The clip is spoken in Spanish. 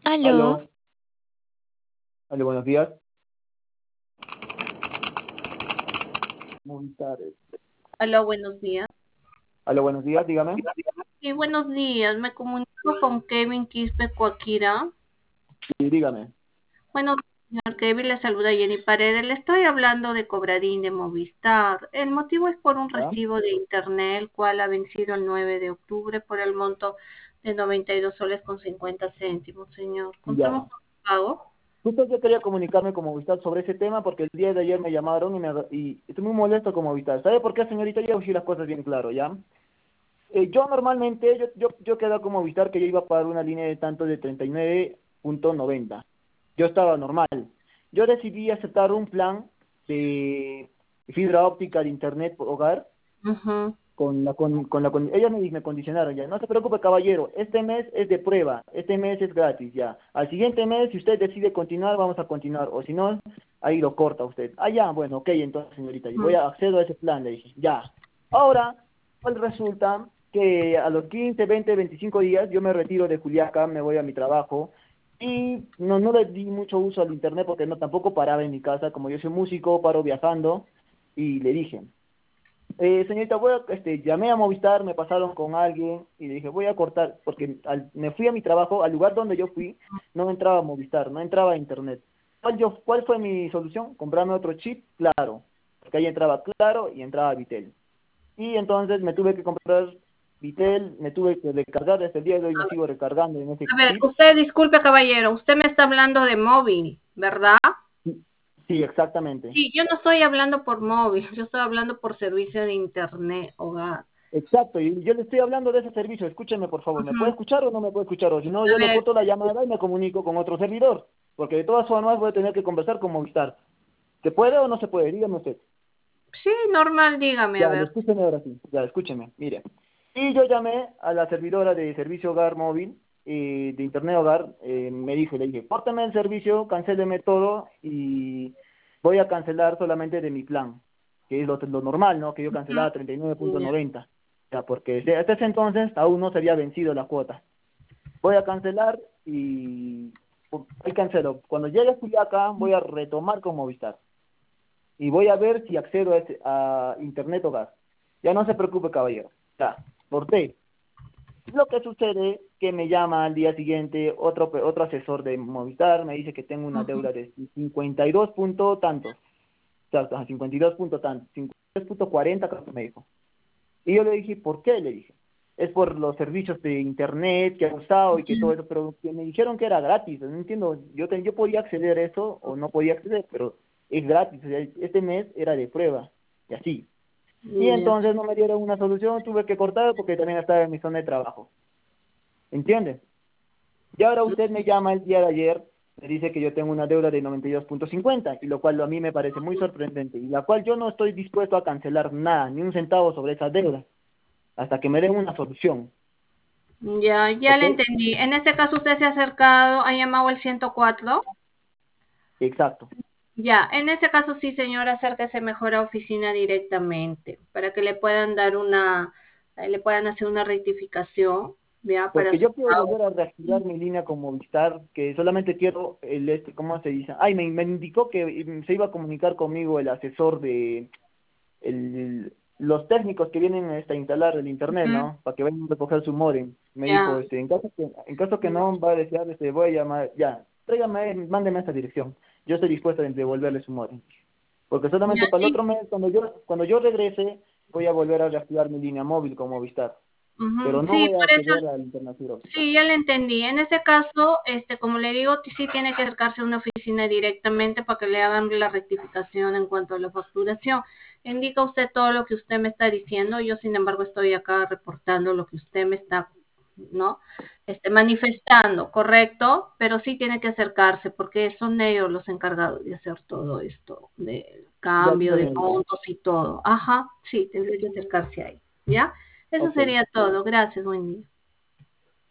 Aló, Aló, aló, buenos días. Movistar. aló, buenos días. Aló, buenos días, dígame. Sí, buenos días. Me comunico con Kevin Quispe Coaquira. Sí, dígame. Bueno, señor Kevin, le saluda Jenny Paredes. Le estoy hablando de Cobradín de Movistar. El motivo es por un ¿Ya? recibo de internet, el cual ha vencido el 9 de octubre por el monto de 92 soles con 50 céntimos, señor. ¿Contamos Ya. con el pago? Justo yo quería comunicarme con Movistar sobre ese tema porque el día de ayer me llamaron y estoy muy molesto con Movistar. ¿Sabe por qué, señorita? Yo voy a decir las cosas bien claro, ¿ya? Yo normalmente, yo quedé con Movistar que yo iba a pagar una línea de tanto de 39,90. Yo estaba normal. Yo decidí aceptar un plan de fibra óptica de internet por hogar Ujú. ellos me condicionaron ya. No se preocupe, caballero, este mes es de prueba, este mes es gratis ya. Al siguiente mes, si usted decide continuar, vamos a continuar, o si no, ahí lo corta usted. Ah, ya, bueno, ok, entonces, señorita, yo voy a acceder a ese plan, le dije, ya. Ahora, pues resulta que a los 15, 20, 25 días yo me retiro de Juliaca, me voy a mi trabajo y no le di mucho uso al internet porque no tampoco paraba en mi casa, como yo soy músico, paro viajando y le dije, señorita, llamé a Movistar, me pasaron con alguien y le dije, voy a cortar, porque me fui a mi trabajo, al lugar donde yo fui, no entraba Movistar, no entraba Internet. ¿Cuál fue mi solución? Comprarme otro chip, claro, porque ahí entraba Claro y entraba Vitel. Y entonces me tuve que comprar Vitel, me tuve que recargar, desde el día de hoy me sigo recargando en ese A ver, chip. usted, disculpe, caballero, usted me está hablando de móvil, ¿verdad? Sí, sí, exactamente. Sí, yo no estoy hablando por móvil, yo estoy hablando por servicio de internet, hogar. Exacto, y yo le estoy hablando de ese servicio, escúcheme por favor, ¿me puede Ujú. escuchar o no me puede escuchar? O si no, A yo le ver, corto la llamada y me comunico con otro servidor, porque de todas formas voy a tener que conversar con Movistar. ¿Se puede o no se puede? Dígame usted. sí, normal, dígame, a Ya, ver. escúcheme ahora sí, ya, escúcheme, mire. Y yo llamé a la servidora de servicio hogar móvil, de internet hogar, le dije, córteme el servicio, cancéleme todo y voy a cancelar solamente de mi plan, que es lo normal, ¿no? Que yo cancelaba Ya. 39,90. Ya, porque hasta ese entonces aún no se había vencido la cuota. Voy a cancelar y ahí cancelo. Cuando llegue a Juliaca voy a retomar con Movistar y voy a ver si accedo a Internet Hogar. Ya no se preocupe, caballero. Ya, corté. Lo que sucede que me llama al día siguiente otro asesor de Movistar, me dice que tengo una Ujú. deuda de 52 punto tantos, o sea, 52 punto tantos, 52,40 creo que me dijo. Y yo le dije, ¿por qué? Le dije, es por los servicios de internet que ha usado y que todo eso, pero que me dijeron que era gratis, no entiendo, yo podía acceder a eso o no podía acceder, pero es gratis, o sea, este mes era de prueba, y así. Y Ya. entonces no me dieron una solución, tuve que cortar porque también estaba en mi zona de trabajo, ¿entiendes? Y ahora usted me llama el día de ayer, me dice que yo tengo una deuda de 92,50, y lo cual a mí me parece muy sorprendente, y la cual yo no estoy dispuesto a cancelar nada, ni un centavo sobre esa deuda hasta que me den una solución. Ya, ya ¿Ok? le entendí. En este caso usted se ha acercado, ha llamado al 104. Exacto. Ya, en ese caso sí, señora, acérquese mejor a oficina directamente para que le puedan dar le puedan hacer una rectificación, ya, para Porque su yo quiero pago. volver a reactivar mi línea con Movistar, que solamente quiero ¿cómo se dice? Ay, me indicó que se iba a comunicar conmigo el asesor de los técnicos que vienen a instalar el internet, Ujú. ¿no? Para que vayan a recoger su modem. Me dijo, Ya, en caso que no va a desear, voy a llamar, ya, tráigame, mándeme a esta dirección. Yo estoy dispuesto a devolverle su modem. Porque ya, solamente para el sí. otro mes, cuando yo regrese, voy a volver a reactivar mi línea móvil con Movistar. Pero Ujú. no Sí, voy a por eso, acceder al internacional. sí, ya le entendí. En ese caso, como le digo, sí tiene que acercarse a una oficina directamente para que le hagan la rectificación en cuanto a la facturación. Indica usted todo lo que usted me está diciendo. Yo, sin embargo, estoy acá reportando lo que usted me está, ¿no? Manifestando, correcto, pero sí tiene que acercarse porque son ellos los encargados de hacer todo esto, de Ya, cambio de señorita. montos y todo. Ajá, sí, tendría que acercarse ahí, ¿ya? Eso Ok. sería todo. Gracias, buen día.